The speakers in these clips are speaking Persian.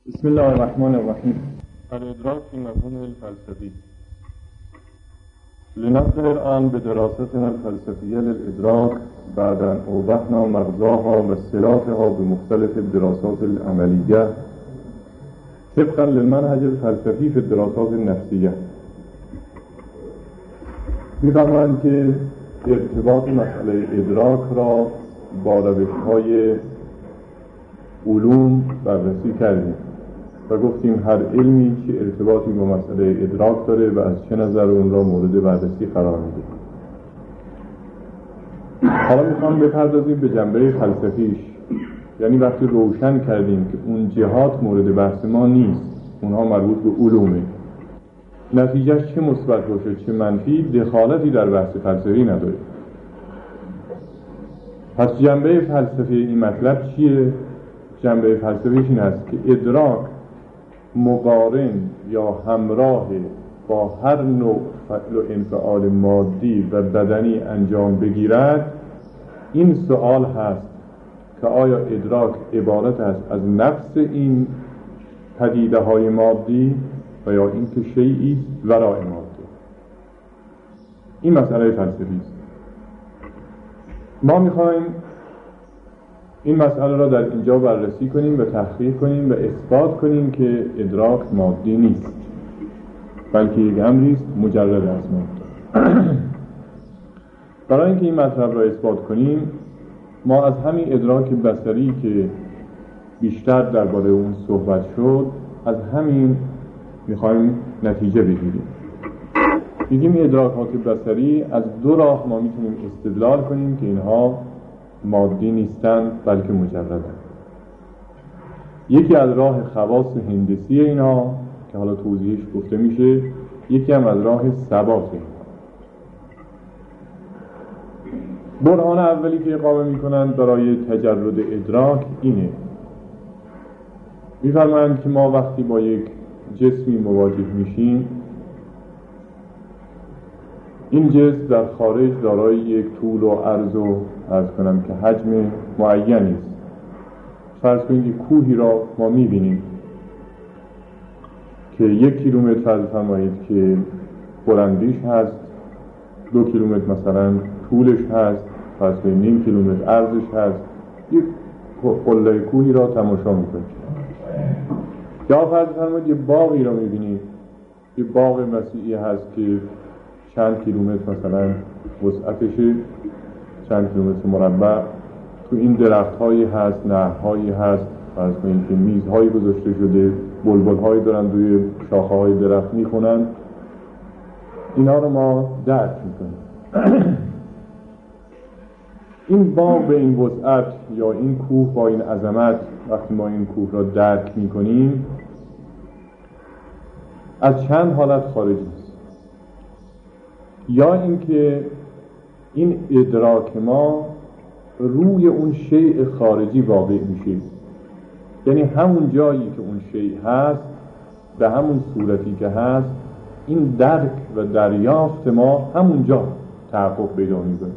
بسم الله الرحمن الرحیم. الادراک في مفهومه الفلسفي. لنبدأ الآن بدراستنا الفلسفية للإدراك بعد أن أوضحنا مغزاها واصطلاحها بمختلف الدراسات العملية طبقا للمنهج الفلسفي في الدراسات النفسية. می‌فرمایند که ارتباط مسئله ادراک را با روش‌های علوم بررسی کردیم و گفتیم هر علمی چه ارتباطی با مسئله ادراک داره و از چه نظر اون را مورد بررسی قرار میده. حالا میخوام بپردازیم به جنبه فلسفیش، یعنی وقتی روشن کردیم که اون جهات مورد بحث ما نیست، اونها مربوط به علومه، نتیجهش چه مثبت باشه چه منفی دخالتی در بحث فلسفی نداره. پس جنبه فلسفی این مطلب چیه؟ جنبه فلسفیش این است که ادراک مقارن یا همراه با هر نوع فعل و انفعال مادی و بدنی انجام بگیرد. این سوال هست که آیا ادراک عبارت است از نفس این پدیده های مادی و یا این که شیئی ورای ماده؟ این مسئله فلسفی است. ما میخوایم این مسئله را در اینجا بررسی کنیم و تحقیق کنیم و اثبات کنیم که ادراک مادی نیست، بلکه یک امری است مجرد از ماده. برای اینکه این مطلب را اثبات کنیم ما از همین ادراک بصری که بیشتر درباره اون صحبت شد از همین میخوایم نتیجه بگیریم. میگیم ادراکات بصری از دو راه ما میتونیم استدلال کنیم که اینها مادی نیستن بلکه مجردن. یکی از راه خواص هندسی اینا که حالا توضیحش گفته میشه، یکی هم از راه ثبات اینا. برهان اولی که اقامه میکنند برای تجرد ادراک اینه، میفرمایند که ما وقتی با یک جسمی مواجه میشیم، این جسم در خارج دارای یک طول و عرض و عرض کنم که حجم معینی است. فرض کنید یک کوهی را ما میبینیم که 1 کیلومتر فرض فرمایید که بلندیش هست، 2 کیلومتر مثلا طولش هست، فرض کنید نیم کیلومتر عرضش هست. یک قله کوهی را تماشا میکنید. یا فرض فرمایید یه باغی را میبینید، یه باغ وسیعی هست که چند کیلومتر مثلا وسعتشه، چند کیلومتر مربع. تو این درخت‌هایی هست، نهرهایی هست، فرض کنید که میزهایی گذاشته شده، بلبل‌هایی دارن روی شاخه‌های درخت میخونن. اینا رو ما درک میکنیم. این باغ به این وسعت یا این کوه با این عظمت، وقتی ما این کوه را درک میکنیم از چند حالت خارج است. یا اینکه این ادراک ما روی اون شیء خارجی واقع میشه، یعنی همون جایی که اون شیء هست به همون صورتی که هست این درک و دریافت ما همونجا تحقق پیدا میکنه.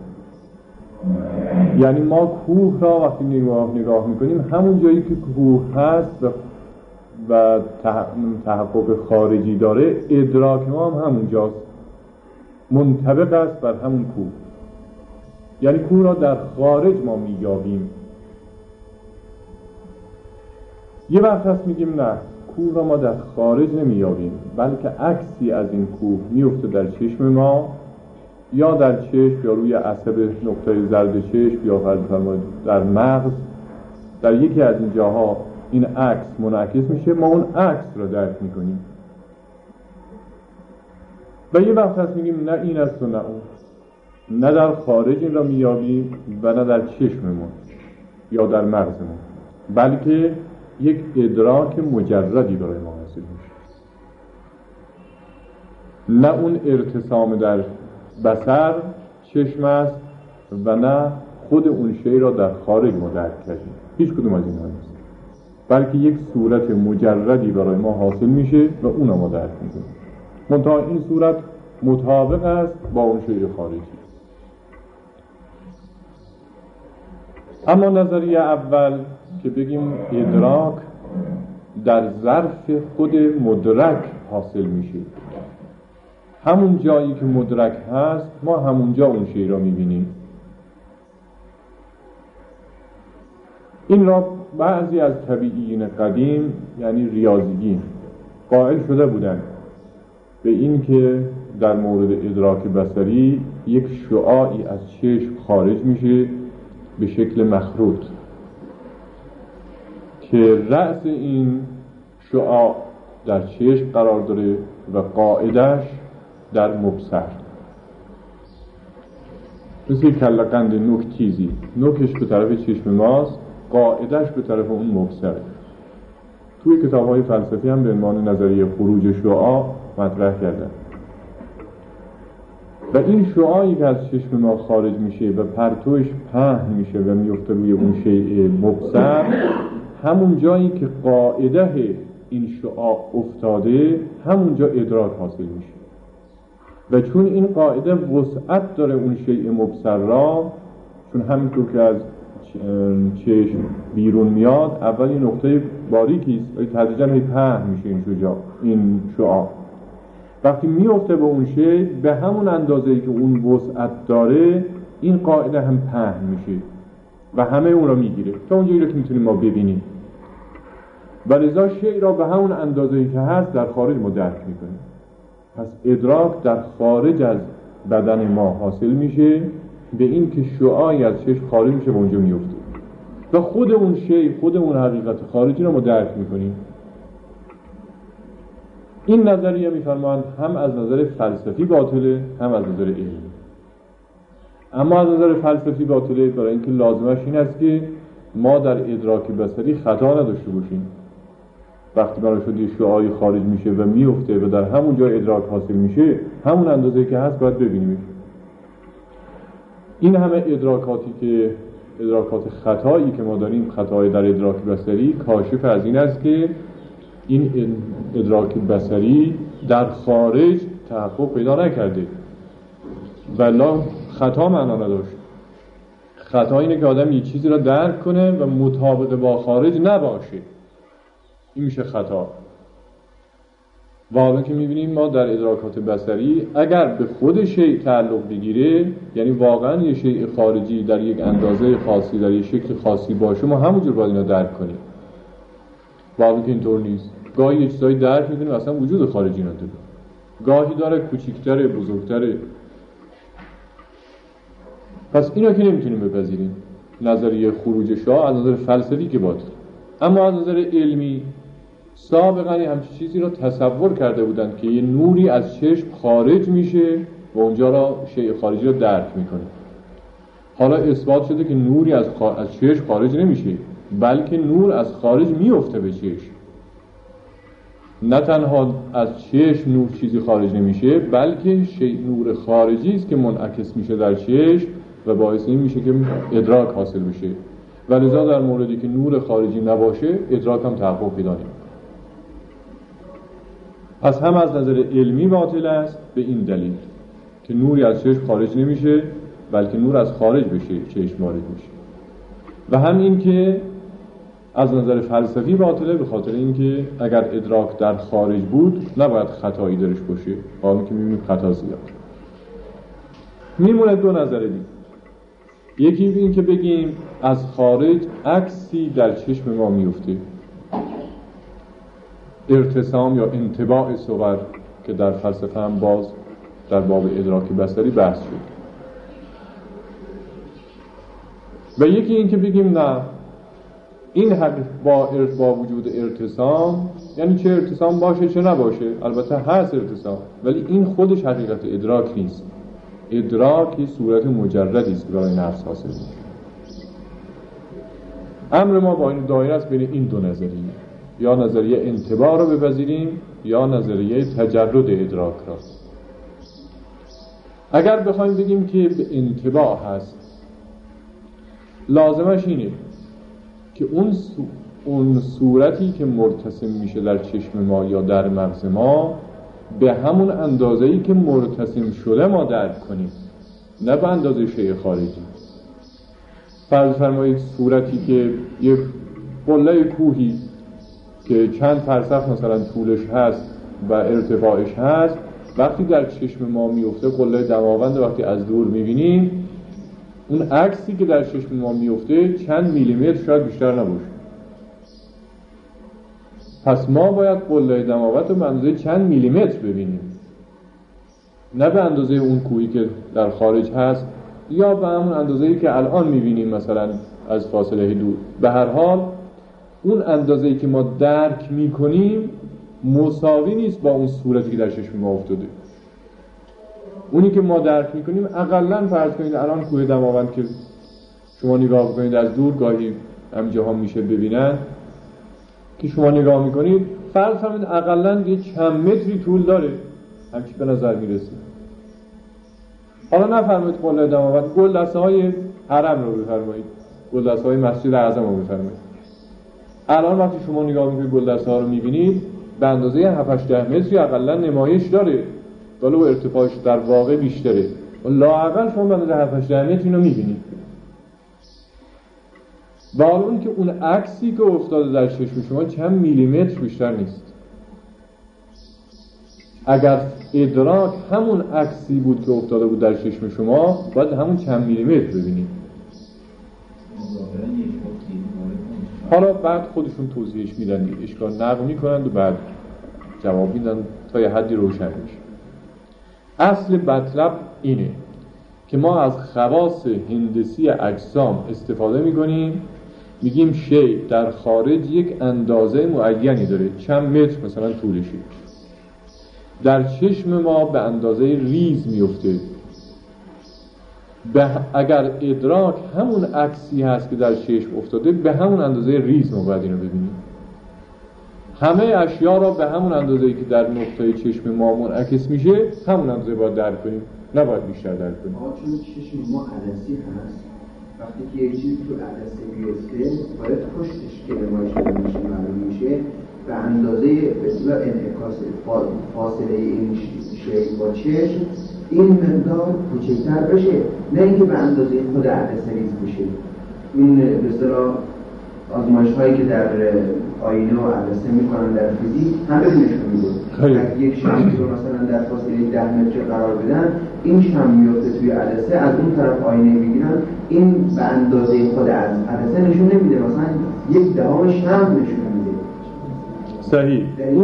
یعنی ما کوه را وقتی نگاه میکنیم همون جایی که کوه هست و تحقق خارجی داره، ادراک ما هم همونجاست، منطبق است بر همون کوه. یعنی کوه را در خارج ما میابیم. یه وقت هست میگیم نه، کوه را ما در خارج نمیابیم، بلکه عکسی از این کوه میفته در چشم ما، یا در چشم، یا روی عصب نقطه زرد چشم، یا فرض فرمایید در مغز. در یکی از این جاها این عکس منعکس میشه، ما اون عکس را درک میکنیم. و یه وقت هست میگیم نه این است و نه اون، نه در خارج این را میابیم و نه در چشممون یا در مغزمون، بلکه یک ادراک مجردی برای ما حاصل میشه. نه اون ارتسام در بصر چشم است و نه خود اون شی را در خارج ما درک کردیم. هیچ کدوم از اینها نیست، بلکه یک صورت مجردی برای ما حاصل میشه و اون ما درک میکنیم. منتها این صورت مطابق است با اون شیء خارجی. اما نظریه اول که بگیم ادراک در ظرف خود مدرک حاصل میشه. همون جایی که مدرک هست ما همونجا اون شی را میبینیم. این را بعضی از طبیعیین قدیم یعنی ریاضیین قائل شده بودند به این که در مورد ادراک بصری یک شعاعی از چشم خارج میشه به شکل مخروط که رأس این شعاع در چشم قرار داره و قاعدش در مبصر، مثل کله قند نوک تیزی، نوکش به طرف چشم ماست، قاعدش به طرف اون مبصره. توی کتاب‌های فلسفی هم به عنوان نظریه خروج شعاع مطرح کردن. و این شعاعی که از چشم ما خارج میشه و پرتوش پهن میشه و میفته روی اون شیء مبصر، همون جایی که قاعده این شعاع افتاده همونجا ادراک حاصل میشه. و چون این قاعده وسعت داره اون شیء مبصر را، چون همینطور که از چشم بیرون میاد اولی نقطه باریکی است ولی تدریجاً پهن میشه این شعاع. وقتی میفته به اون شی به همون اندازه‌ای که اون وسعت داره این قاعده هم پهن میشه و همه اون را میگیره تا اونجایی که میتونیم ما ببینیم. و لذا شی را به همون اندازه‌ای که هست در خارج ما درک میکنیم. پس ادراک در خارج از بدن ما حاصل میشه به این که شعاعی از چشم خارج میشه و اونجا میفته و خود اون شی، خود اون حقیقت خارجی را ما درک میکنیم. این نظریه میفرمایند هم از نظر فلسفی باطله هم از نظر علمی. اما از نظر فلسفی باطله برای اینکه لازمش این است که ما در ادراک بصری خطا نداشته باشیم. وقتی برای شد یه شعاعی خارج میشه و میفته و در همون جای ادراک حاصل میشه همون اندازه‌ای که هست باید ببینیم. این همه ادراکات خطایی که ما داریم، خطای در ادراک بصری، کاشف از این است که این ادراک بصری در خارج تحقق پیدا نکرده. ولی خطا معنا نداشت. خطا اینه که آدم یه چیزی را درک کنه و مطابق با خارج نباشه، این میشه خطا. واقعا که میبینیم ما در ادراکات بصری اگر به خود شیء تعلق بگیره، یعنی واقعا یه شیء خارجی در یک اندازه خاصی در یک شکل خاصی باشه، ما همونجور باید اینا درک کنیم. واقعا که اینطور نیست. گاهی یه چیزایی درک میکنیم اصلا وجود خارجی نداره، گاهی داره کوچیک‌تره، بزرگتره. پس اینا که نمیتونیم بپذیریم. نظریه خروج شعاع از نظر فلسفی که باطل، اما از نظر علمی سابقا همچین چیزی را تصور کرده بودند که یه نوری از چشم خارج میشه و اونجا را شیء خارجی را درک میکنه. حالا اثبات شده که نوری از چشم خارج نمیشه، بلکه نور از خارج میفته به چشم. نه تنها از چشم نور چیزی خارج نمیشه، بلکه نور خارجی است که منعکس میشه در چشم و باعث این میشه که ادراک حاصل بشه. ولذا در موردی که نور خارجی نباشه ادراک هم تحقق پیدا نمیکنه. پس هم از نظر علمی باطل است به این دلیل که نوری از چشم خارج نمیشه، بلکه نور از خارج بشه چشم وارد میشه. و هم این که از نظر فلسفی باطله به خاطر اینکه اگر ادراک در خارج بود نباید خطایی درش باشه، حالا که میبینیم خطا زیاد. میمونه دو نظر دیگه. یکی این که بگیم از خارج عکسی در چشم ما میفته، ارتسام یا انطباع صور که در فلسفه هم باز در باب ادراک بصری بحث شد. و یکی این که بگیم نه، این حق با وجود ارتسام، یعنی چه ارتسام باشه چه نباشه، البته هست ارتسام، ولی این خودش حقیقت ادراک نیست. ادراک صورت مجردی است که برای نفس حاصل میشه. امر ما با این دایره است بین این دو نظریه، یا نظریه انطباع رو بپذیریم یا نظریه تجرد ادراک را. اگر بخوایم بگیم که به انطباع هست، لازمش اینه که اون صورتی که مرتسم میشه در چشم ما یا در مغز ما به همون اندازه‌ای که مرتسم شده ما درک کنیم، نه به اندازه شیء خارجی. فرض فرمایید صورتی که یک قله کوهی که چند فرسخ مثلا طولش هست و ارتفاعش هست، وقتی در چشم ما میفته قله دماوند وقتی از دور میبینیم، اون عکسی که در چشم ما میفته چند میلیمتر شاید بیشتر نباشه. پس ما باید قله دماوند رو به اندازه چند میلیمتر ببینیم، نه به اندازه اون کوهی که در خارج هست یا به همون اندازه‌ای که الان میبینیم مثلا از فاصله دور. به هر حال اون اندازه‌ای که ما درک میکنیم مساوی نیست با اون صورتی که در چشم ما افتاده. اونی که ما درک میکنیم اقلن فرض کنید الان کوه دماوند که شما نگاه کنید از دور، گاهی همینجاها میشه ببینن که شما نگاه میکنید فرض کنید اقلن یه چند متری طول داره، همچی به نظر میرسه. حالا نفرمایید قله دماوند، گلدسته های حرم رو بفرمایید، گلدسته های مسجد اعظم رو بفرمایید. الان وقتی شما نگاه میکنید گلدسته ها رو میبینید به اندازه 7-8 متری اقلا نمایش داره، ولی ارتفاعش در واقع بیشتره. لااقل شما به اندازه 7-8 متر اینو میبینید. و حالا اون که اون عکسی که افتاده در چشم شما چند میلیمتر بیشتر نیست. اگر ادراک همون عکسی بود که افتاده بود در چشم شما، باید همون چند میلیمتر ببینید. حالا بعد خودشون توضیحش میدن، اشکال نقل میکنند و بعد جواب میدن تا یه حدی روشن میشه. اصل مطلب اینه که ما از خواص هندسی اجسام استفاده میکنیم، میگیم شی در خارج یک اندازه معینی داره، چند متر مثلا طولشه، در چشم ما به اندازه ریز میفته. اگر ادراک همون عکسی هست که در چشم افتاده، به همون اندازه ریز ما باید اینو ببینیم. همه اشیا را به همون اندازه‌ای که در نقطه چشم ما منعکس میشه همون اندازه باید درک کنیم، نباید بیشتر درک کنیم. چون چشم ما عدسی هست، وقتی که یک چیزی تو عدسه بیفته باید پشتش که نمایش میشه معلوم میشه به اندازه به اصطلاح انعکاس فاصله این شی با چشم این مقدار کوچکتر بشه، نه اینکه به اندازه خود عدسه ریز بشه. این به اصطلاح آزمایش هایی که در آینه و عدسه میکنن در فیزیک همه نشون میده. اگه یک شمعی رو مثلا در فاصله 10 متر قرار بدن، این شمع میفته توی عدسه، از اون طرف آینه میگیرن، این به اندازه خود از عدسه نشون نمیده، مثلا 1/10 شمع نشون میده. صحیح.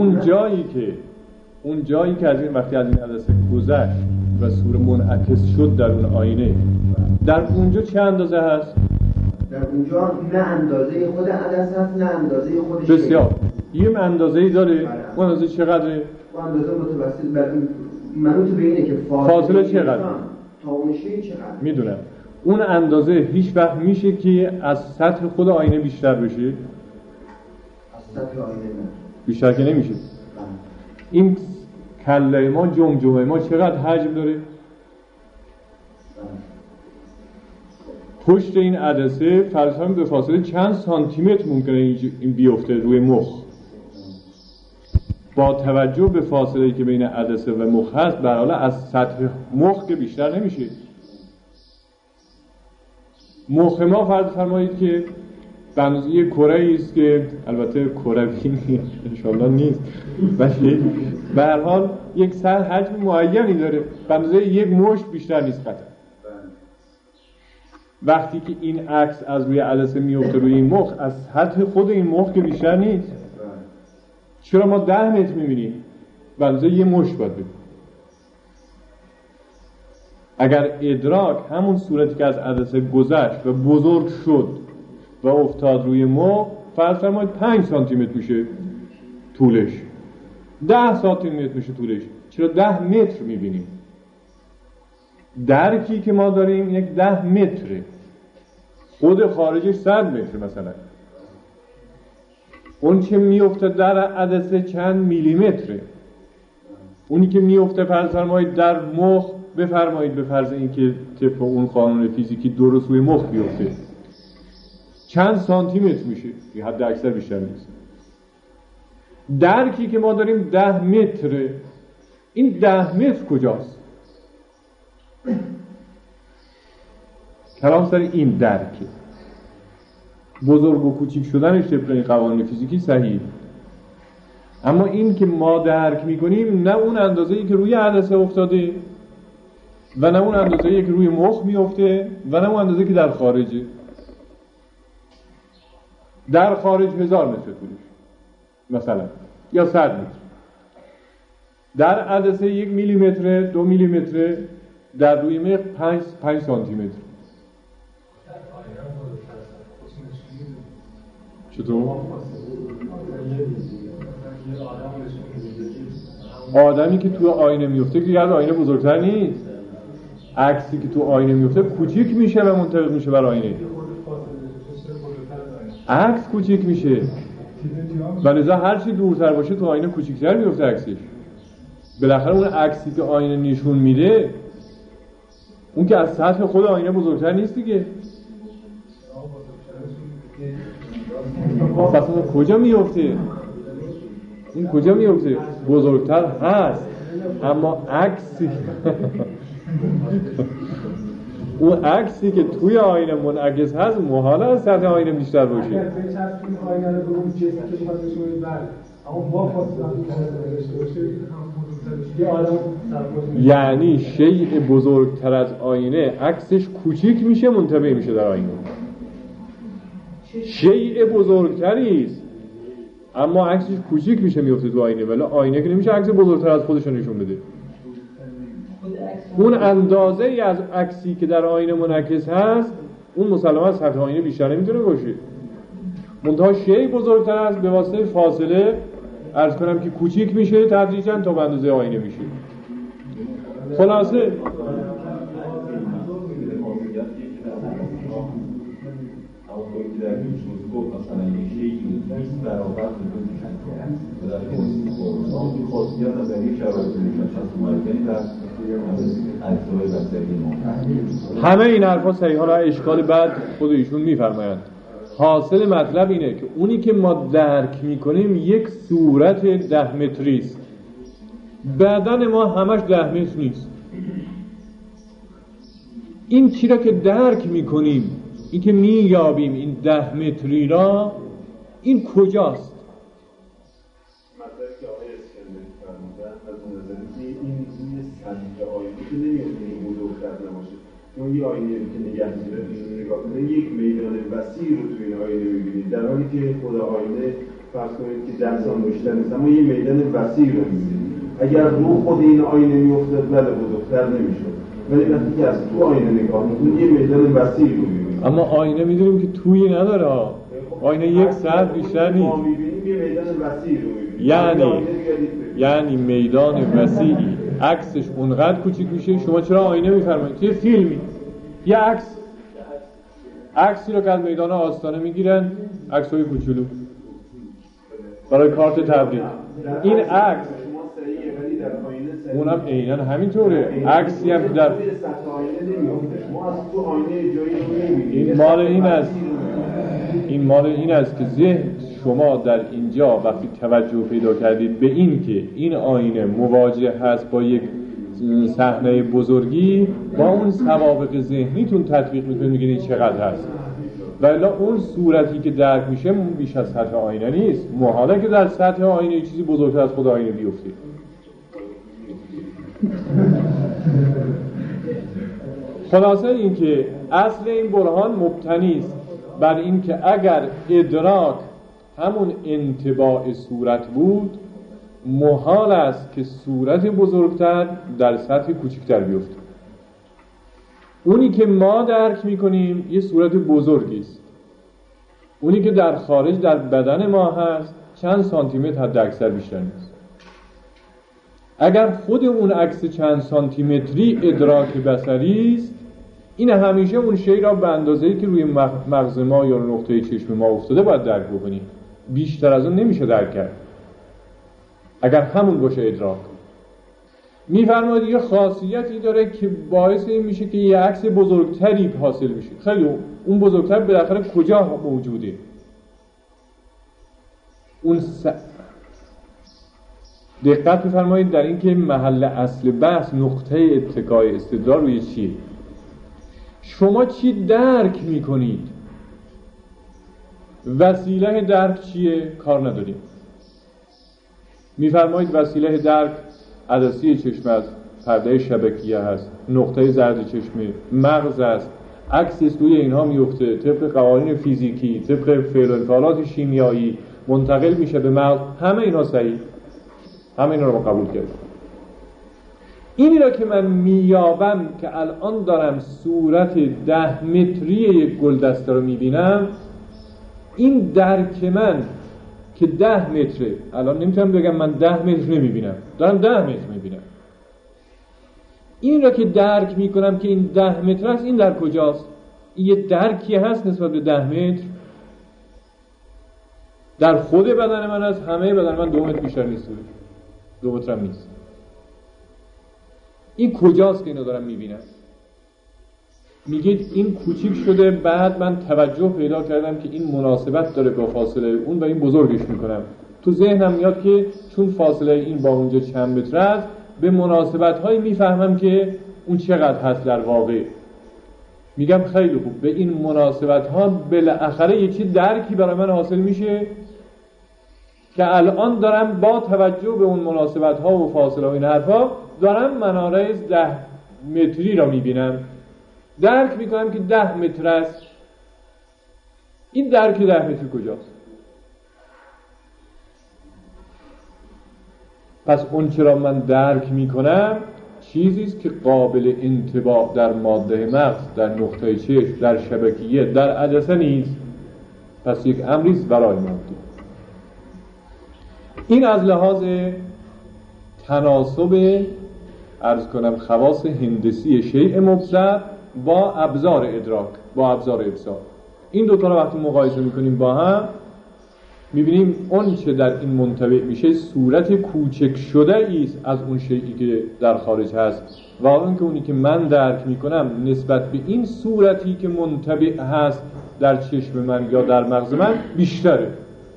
اون جایی که از این وقتی از این عدسه گذشت و صورت منعکس شد در اون آینه، در اونجا چه اندازه هست؟ در اونجا نه اندازه خود عدسه هست نه اندازه خودش. بسیار. یه اندازه‌ای داره. اون اندازه چقدره؟ اون اندازه متوسط بر منوط به اینه که فاصله چقدره؟ تا اون شی چقدر؟ میدونم. اون اندازه هیچ وقت میشه که از سطح خود آینه بیشتر بشه؟ از سطح آینه نه. بیشتر که نمیشه. این کله ما، جمجمه ما چقدر حجم داره؟ پشت این عدسه فرض کنیم به فاصله چند سانتی متر ممکنه این بیفته روی مخ. با توجه به فاصله‌ای که بین عدسه و مخ هست، به هر حال از سطح مخ که بیشتر نمیشه. مخ ما فرض فرمایید که به اندازه یک کره‌ای است که البته کروی انشالله نیست، ولی به هر حال یک سطح حجم معینی داره، به اندازه یک مشت بیشتر نیست قطعا. وقتی که این عکس از روی عدسه میفته روی این مخ، از سطح خود این مخ که بیشتر نیست. چرا ما 10 متر میبینیم؟ به اندازه یک مشت باید ببینیم. اگر ادراک همون صورتی که از عدسه گذشت و بزرگ شد و افتاد روی مخ، فرض فرمایید 5 سانتی متر میشه طولش، 10 سانتی متر میشه طولش، چرا 10 متر میبینیم؟ درکی که ما داریم یک 10 متره، خود خارجش 100 متر مثلا. اون که میفته در عدسه چند میلیمتره، اونی که میفته فرض فرمایید در مخ، بفرمایید به فرض این که طبق اون قانون فیزیکی درست روی مخ بیفته، چند سانتی متر میشه، یه حد اکثر بیشتر نیست. درکی که ما داریم 10 متره، این 10 متر کجاست؟ کلام سر این درکه. بزرگ و کوچیک شدنش طبق این قوانین فیزیکی صحیح، اما این که ما درک میکنیم نه اون اندازه‌ای که روی عدسه افتاده و نه اون اندازه‌ای که روی مخ میفته و نه اون اندازه‌ای که در خارجه. در خارج 1000 متر طولش مثلا یا 100 متر، در عدسه 1 میلیمتر 2 میلیمتر، در روی مخ 5 سانتی متر. چطور؟ آدمی که تو آینه میفته که از آینه بزرگتر نیست، عکسی که تو آینه میفته کوچیک میشه و منطبق میشه بر آینه. عکس کوچیک میشه و لذا هر چی دورتر باشه تو آینه کوچیکتر میفته عکسش. بالاخره اون عکسی که آینه نشون میده اون که از سطح خود آینه بزرگتر نیست دیگه. پس اون کجا میفته؟ این کجا میفته؟ بزرگتر هست اما عکسی اون عکسی که توی آینه منعکس هست محاله از سطح آینه بیشتر باشه. یعنی شیء بزرگتر از آینه عکسش کوچیک میشه منطبع میشه در آینه. شیء بزرگتری است اما عکسش کوچیک میشه میفته تو آینه، ولی آینه که نمیشه عکس بزرگتر از خودش نشون بده. اون اندازه ای از عکسی که در آینه منعکس هست اون مسلماً از سطح آینه بیشتر نمیتونه باشه. منتها شیء بزرگتر از به واسطه فاصله عرض کنم که کوچیک میشه تدریجاً تا به اندازه آینه میشه. خلاصه در این گفت مثلا یک شیعی 20 برابر میکنه خاصیت از این شرایط مشخص در اجزای بصری ما. همه این حرفا صحیحا را اشکال بعد خود ایشون میفرمایند. حاصل مطلب اینه که اونی که ما درک میکنیم یک صورت 10 متری است. بدن ما همش 10 متر نیست. این چی را که درک میکنیم، این که مییابیم این 10 متری را، این کجاست؟ مطلبی که آقای اسکندری فرمودن از نظر این سطح آینه که نمیاد این بزرگتر نباشه، چون یه آینه که نگه می‌داره اینو نگاه کنه یک میدان وسیع رو تو این آینه می‌بینید، در حالی که خود آینه فرض کنید که 10 سانتی بیشتر نیست اما یه میدان وسیع رو می‌بینید. اگر رو خود این آینه می‌افتاد بله بزرگتر نمی‌شد، ولی وقتی که از تو آینه نگاه می‌کنید یه میدان وسیع رو می‌بینید. اما آینه می‌دونیم که تویی نداره، آینه یک سطح بیشتر نیست. ما می‌بینیم یه میدان وسیع رو می‌بینیم. یعنی میدان وسیعی عکسش اونقدر کوچیک میشه. شما چرا آینه می‌فرمایید؟ یه فیلمی، یه عکسی رو که از میدان آستانه میگیرن، عکس‌های کوچولو برای کارت تبریک. این عکس اونم عیناً همینطوره. عکسی هم در این مال این است که ذهن شما در اینجا وقتی توجه پیدا کردید به این که این آینه مواجه هست با یک صحنه بزرگی، با اون سوابق ذهنیتون تطبیق میکنید، میگید چقدر هست. ولی اون صورتی که درک میشه بیش از سطح آینه نیست. محاله که در سطح آینه چیزی بزرگتر از خود آینه بیفته. خلاصه این که اصل این برهان مبتنی است بر این که اگر ادراک همون انطباع صورت بود، محال است که صورت بزرگتر در سطح کوچکتر بیفته. اونی که ما درک میکنیم یه صورت بزرگی است. اونی که در خارج در بدن ما هست چند سانتی متر حد اکثر بیشتر نیست. اگر خود اون عکس چند سانتی متری ادراک بصری است، این همیشه اون شی را به اندازه‌ای که روی مغز ما یا نقطه چشم ما افتاده باید درک بکنیم. بیشتر از اون نمیشه درک کرد. اگر همون باشه ادراک. میفرماید یه خاصیتی داره که باعث این میشه که یه عکس بزرگتری حاصل بشه. خیلی اون بزرگتر بالاخره کجا موجوده؟ اون دقت بفرمایید در این که محل اصل بحث، نقطه اتکای استدلال روی چیه؟ شما چی درک میکنید؟ وسیله درک چیه؟ کار نداریم. میفرمایید وسیله درک عدسی چشم است، پرده شبکیه هست، نقطه زرد چشمی مغز است، عکس روی اینها میفته، طبق قوانین فیزیکی، طبق فعل و انفعالات شیمیایی منتقل میشه به مغز. همه اینا صحیح، همه اینا رو ما قبول کردیم. اینی را که من میابم که الان دارم صورت 10 متری یک گلدسته رو میبینم، این درک من که 10 متره، الان نمیتونم بگم من 10 متر نمیبینم، دارم 10 متر میبینم. این را که درک میکنم که این 10 متر است، این در کجاست؟ این یه درکی هست نسبت به 10 متر؟ در خود بدن من است. همه بدن من 2 متر بیشتر نیست، 2 متر هم نیست. این کجاست که اینو دارم میبینم؟ میگید این کوچیک شده، بعد من توجه پیدا کردم که این مناسبت داره با فاصله اون و این بزرگش میکنم. تو ذهنم میاد که چون فاصله این با اونجا چند متر است، به مناسبت هایی میفهمم که اون چقدر هست در واقع. میگم خیلی خوب، به این مناسبت ها بالاخره یکی درکی برای من حاصل میشه که الان دارم با توجه به اون مناسبت ها و فاصله و این حرفا دارم مناره 10 متری را میبینم. درک میکنم که 10 متر است. این درک 10 متر کجاست؟ پس اون چرا من درک میکنم چیزیست که قابل انطباق در ماده مغز، در نقطه چشم، در شبکیه، در عدسه نیست. پس یک امریست برای ماده. این از لحاظ تناسب عرض کنم خواص هندسی شیء مبصر با ابزار ادراک، با ابزار ابصار. این دوتا رو وقتی مقایسه میکنیم با هم، میبینیم اون چه در این منطبع میشه صورت کوچک شده ایست از اون شیئی که در خارج هست، و اون که اونی که من درک میکنم نسبت به این صورتی که منطبع هست در چشم من یا در مغز من بیشتره.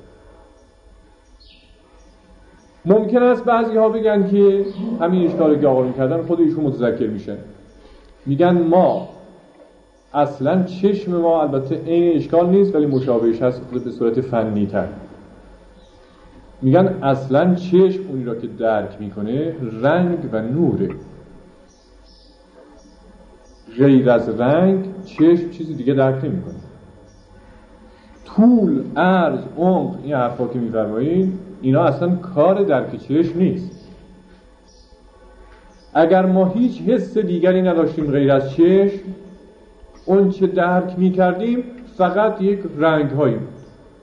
ممکن است بعضی ها بگن که همین اشکالی که آقایون کردن خود ایشون متذکر میشن، میگن ما اصلا چشم ما البته این اشکال نیست ولی مشابهش هست به صورت فنی تر. میگن اصلا چشم اونی را که درک میکنه رنگ و نوره، غیر از رنگ چشم چیزی دیگه درک نمیکنه. طول، عرض، عمق، این حرفا که میفرمایید اینا اصلا کار درک چشم نیست. اگر ما هیچ حس دیگری نداشتیم غیر از چشم، اون چه درک میکردیم فقط یک رنگ هایی بود.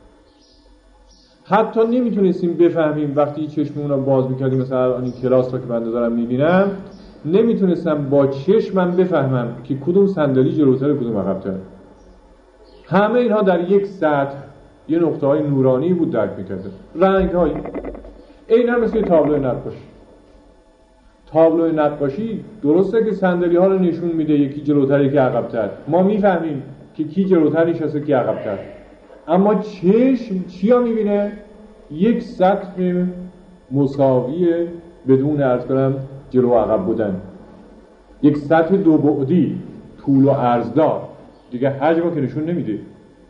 حتی نمیتونستیم بفهمیم وقتی چشممون رو باز میکردیم، مثلا این کلاس رو که بنده دارم میبینم، نمیتونستم با چشمم بفهمم که کدوم صندلی جلوتر کدوم عقب‌تر. همه اینها در یک سطح یه نقطه های نورانی بود درک میکرده، رنگ هایی. این هم مثل تابلو نقاشی. تابلو نقاشی درسته که صندلی ها رو نشون میده یکی جلوتر یکی عقب‌تر، ما میفهمیم که کی جلوتر نشسته کی عقب‌تر، اما چشم چیا میبینه؟ یک سطح مساوی بدون عرض کنم جلو و عقب بودن، یک سطح دو بعدی طول و عرض دار، دیگه حجم که نشون نمیده.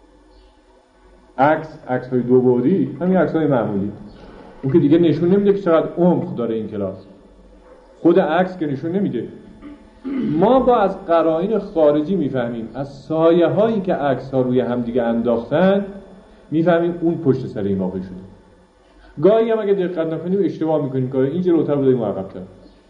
عکس های دو بعدی همین عکس های معمولی، اون که دیگه نشون نمیده که چقدر عمق داره این کلاس، خود عکس که نشون نمیده. ما با از قرائن خارجی میفهمیم، از سایه هایی که عکس ها روی هم دیگه انداختن میفهمیم اون پشت سر این واقع شده. گاهی هم اگه دقت نکنیم اشتباه میکنیم که این جلوتر بوده این عقب‌تر.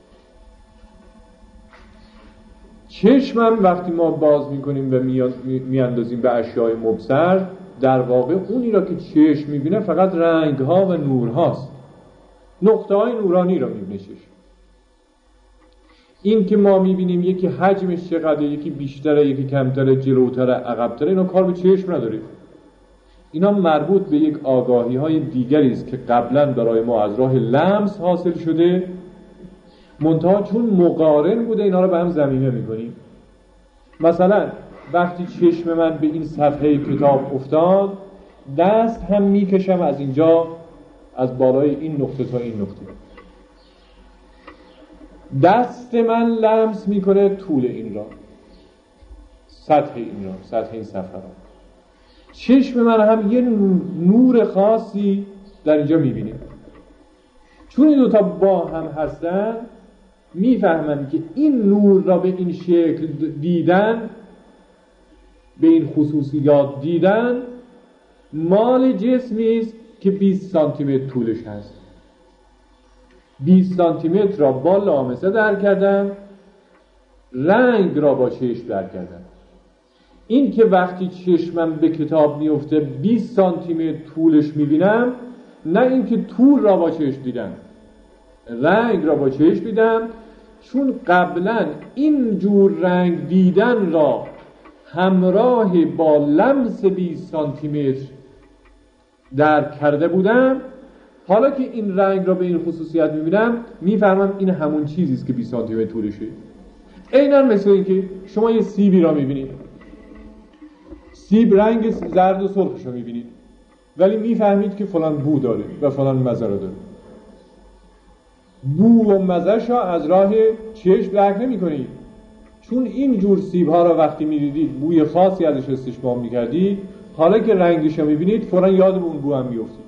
چشمم وقتی ما باز میکنیم و میاندازیم به اشیاء مبصر، در واقع اونی را که چشم میبینه فقط رنگ ها و نور هاست، نقطه های نورانی را میبینه چشم. این که ما میبینیم یکی حجمش چقدر، یکی بیشتره، یکی کمتره، جلوتره، عقب‌تره، اینا کار به چشم نداره. اینا مربوط به یک آگاهی های دیگری است که قبلا برای ما از راه لمس حاصل شده، منتها چون مقارن بوده اینا رو به هم ضمیمه میکنیم. مثلا وقتی چشم من به این صفحه کتاب افتاد، دست هم میکشم از اینجا، از بالای این نقطه تا این نقطه، دست من لمس میکنه طول این را، سطح این را، سطح این صفحه را. چشم من هم یه نور خاصی در اینجا میبینه، چون این دوتا با هم هستن میفهمن که این نور را به این شکل دیدن، به این خصوصیات دیدن، مال جسمی است که 20 سانتی متر طولش هست. 20 سانتی متر را با لامسه درک کردن، رنگ را با چشم درک کردن. این که وقتی چشمم به کتاب میفته 20 سانتی متر طولش میبینم، نه اینکه طول را با چشم دیدم، رنگ را با چشم دیدم، چون قبلا این جور رنگ دیدن را همراه با لمس 20 سانتی متر درک کرده بودم. حالا که این رنگ را به این خصوصیت میبینم میفهمم این همون چیزی است که 20 سانتی متر طولشه. عیناً مثل این که شما یه سیبی را میبینید، سیب رنگ زرد و سرخش رو میبینید، ولی میفهمید که فلان بو داره و فلان مزه رو داره. بو و مزه‌ش را از راه چشم درک نمی‌کنید، چون این جور سیب ها را وقتی می‌دیدید بوی خاصی ازش استشمام می‌کردید، حالا که رنگش رو می‌بینید فوراً یاد به اون بو هم می‌افتید.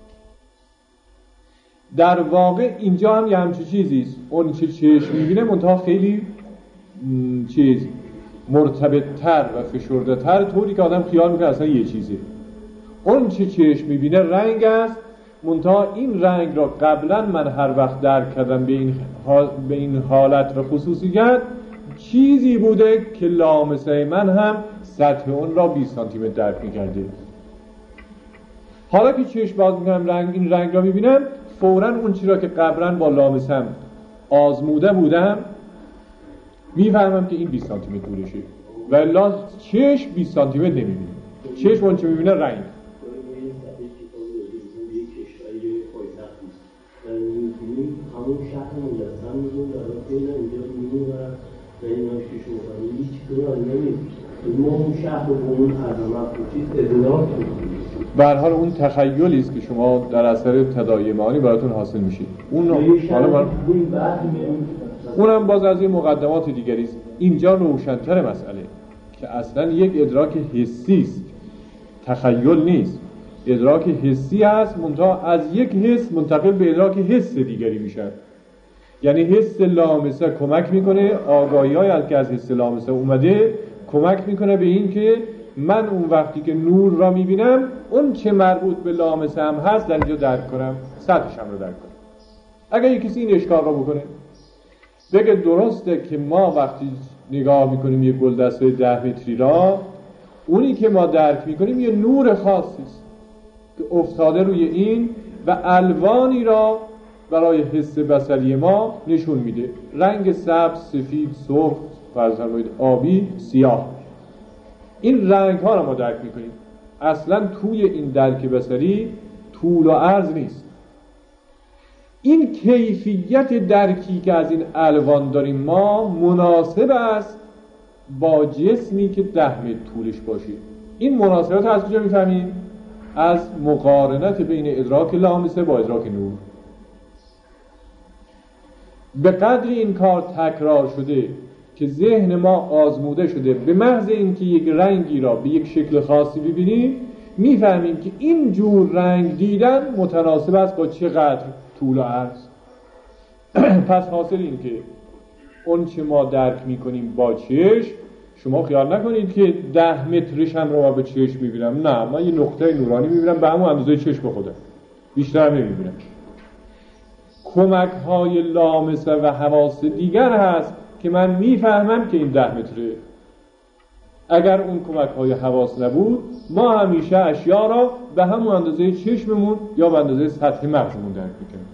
در واقع اینجا هم یه همچین چیزی است. اون چه چشم می‌بینه منتها خیلی چیز مرتبط‌تر و فشرده‌تر، طوری که آدم خیال می‌کنه اصلا یه چیزی. اون چه چشم می‌بینه رنگ است، منتها این رنگ را قبلا من هر وقت درک کردم به این حالت و خصوصیت چیزی بوده که لامسه من هم سطح اون را 20 سانتی متر درک می‌کرده. حالا که چشم باز می‌کنم این رنگ را می‌بینم، فوراً اون چیزی را که قبلا با لامسم آزموده بودم می‌فهمم که این 20 سانتی متر طولشه. ولی چشم 20 سانتی متر نمی‌بینه. چشم اون چه می‌بینه رنگ. همون شهر مجسم می‌دون در بین اینجا می‌دون و بین شیش مقامی هیچ کنار نمید. ما اون شهر رو به اون عظمت و چیز ادراک می‌کنیم. به هر حال اون تخیلی است که شما در اثر تداعی معانی براتون حاصل میشید. اونم باز از این مقدمات دیگری است. اینجا روشن‌تر مسئله که اصلا یک ادراک حسی است، تخیل نیست. ادراک حسی است، منتها از یک حس منتقل به ادراک حس دیگری میشه. یعنی حس لامسه کمک میکنه، آگاهی‌هایی که از حس لامسه اومده کمک میکنه به این که من اون وقتی که نور را میبینم اون چه مربوط به لامسه هم هست در اینجا درک کنم، سطحش هم رو درک کنم. اگر یک کسی این اشکال را بکنه بگه درسته که ما وقتی نگاه میکنیم یک گلدسته 10 متری را، اونی که ما درک میکنیم یه نور خاصی است که افتاده روی این و الوانی را برای حس بصری ما نشون میده، رنگ سبز، سفید، سرخ، فرض فرمایید آبی، سیاه. این رنگ ها را ما درک میکنیم. اصلا توی این درک بصری طول و عرض نیست. این کیفیت درکی که از این الوان داریم ما مناسب است با جسمی که 10 متر طولش باشه. این مناسبت از کجا میفهمیم؟ از مقارنت بین ادراک لامسه با ادراک نور. به قدر این کار تکرار شده که ذهن ما آزموده شده، به محض اینکه یک رنگی را به یک شکل خاصی ببینیم میفهمیم که این جور رنگ دیدن متناسب است با چقدر طول و عرض. پس حاصل این که اون چه ما درک میکنیم با چشم، شما خیال نکنید که 10 مترش هم رو ما به چشم میبینم. نه، من یه نقطه نورانی میبینم به همون اندازه چشم خودم، بیشتر نمیبینم. کمک های لامسه و حواس دیگر هست که من میفهمم که این 10 متره. اگر اون کمک های حواس نبود ما همیشه اشیا را به همون اندازه چشممون یا به اندازه سطح مغزمون درک میکنیم.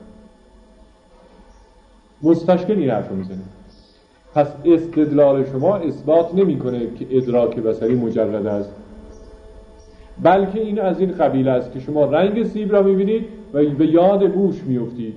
مستشکل این حرف رو میزنیم. پس استدلال شما اثبات نمیکنه که ادراک بصری مجرد است، بلکه این از این قبیل است که شما رنگ سیب را میبینید و به یاد بوش میفتید.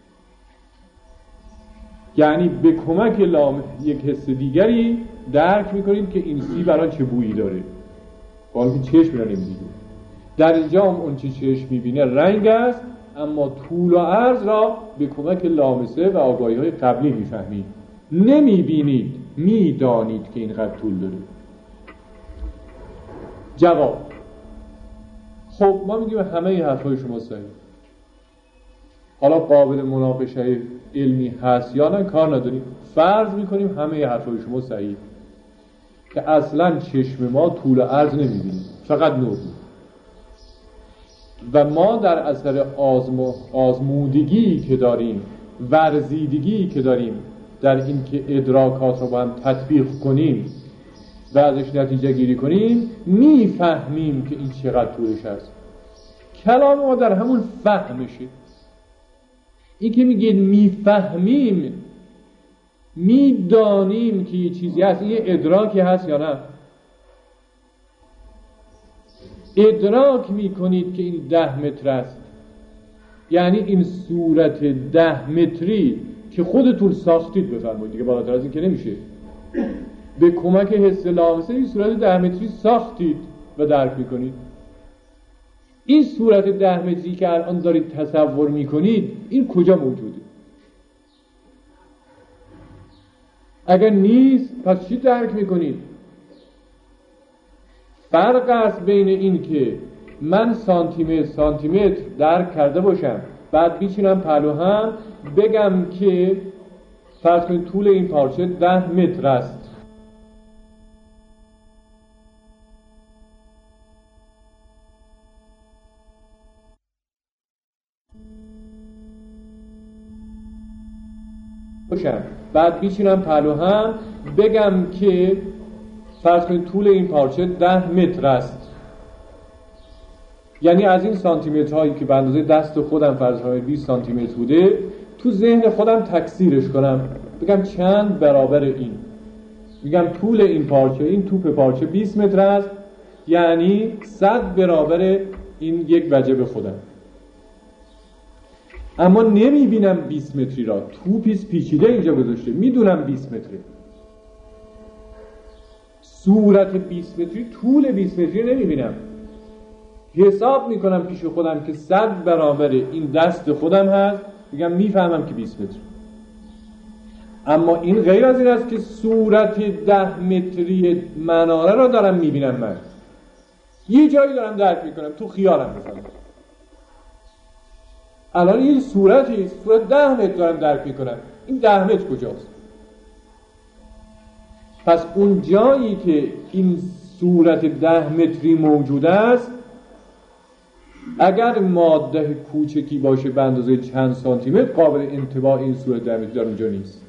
یعنی به کمک یک حس دیگری درک میکنید که این سیب الان چه بویی داره، با اینکه چشم را نمیدید. در اینجا اون چه چشم میبینه رنگ است، اما طول و عرض را به کمک لامسه و آگاهی‌های قبلی میفهمید. نمیبینید، میدانید که اینقدر طول داره. جواب: خب ما میگیم همه این حرفای شما صحیح، حالا قابل مناقشه علمی هست یا نه کار نداریم، فرض میکنیم همه حرفای شما صحیح، که اصلا چشم ما طول عرض نمیبینیم، فقط نور. و ما در اثر آزمودگی که داریم، ورزیدگی که داریم در این که ادراکات رو با هم تطبیق کنیم و ازش نتیجه گیری کنیم، میفهمیم که این چقدر طولش هست. کلام ما در همون فهمشه. این که میگید میفهمیم، میدانیم که یه چیزی هست، یه ادراکی هست یا نه. ادراک میکنید که این 10 متر است، یعنی این صورت 10 متری که خودتون ساختید، بفرمایید دیگه بالاتر از این که نمیشه، به کمک حس لامسه این صورت 10 متری ساختید و درک میکنید. این صورت 10 متری که الان دارید تصور میکنید، این کجا موجوده؟ اگر نیست پس چی درک میکنید؟ فرق است بین این که من سانتیمتر درک کرده باشم، بعد بیچینم پهلو هم بگم که فرض کنید طول این پارچه 10 متر است، بعد بیچینم پهلو هم بگم که فرض کنید طول این پارچه 10 متر است، یعنی از این سانتیمتر هایی که به اندازه دست خودم فرض کنید 20 سانتی متر بوده، تو ذهن خودم تکثیرش کنم، بگم چند برابر این، میگم طول این پارچه، این توپ پارچه 20 متر است، یعنی 100 برابر این یک وجب خودم. اما نمیبینم 20 متری را، توپیس پیچیده اینجا گذاشته، میدونم 20 متری، صورت 20 متری، طول 20 متری نمیبینم، حساب میکنم پیش خودم که 100 برابر این دست خودم هست، میگم میفهمم که 20 متر. اما این غیر از این است که صورت 10 متری مناره را دارم میبینم، من یه جایی دارم درک میکنم، تو خیالم میفهمم الان یه صورتی، صورت 10 متر دارم درک میکنم، این 10 متر کجاست؟ پس اون جایی که این صورت 10 متری موجود است، اگر ماده کوچکی باشه به اندازه چند سانتی متر، قابل انطباع این صورت 10 متر در اونجا نیست.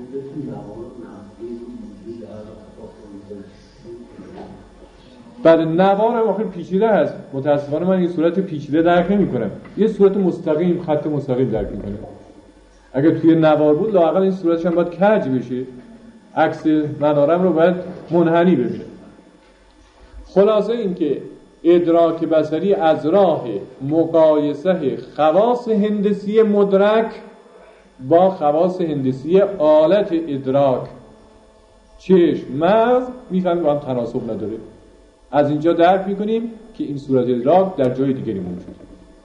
بعد نوار هم آخر پیچیده هست، متاسفانه من این صورت پیچیده درک نمی کنم، یه صورت مستقیم، خط مستقیم درک می کنم. اگر توی نوار بود لااقل این صورتش هم باید کج بشه، عکس منارم رو باید منحنی ببینه. خلاصه این که ادراک بصری از راه مقایسه خواص هندسی مدرک با خواص هندسی آلت ادراک، چشم، مغز، میفهمیم با هم تناسب نداره. از اینجا درک میکنیم که این صورت ادراک در جای دیگری موجوده.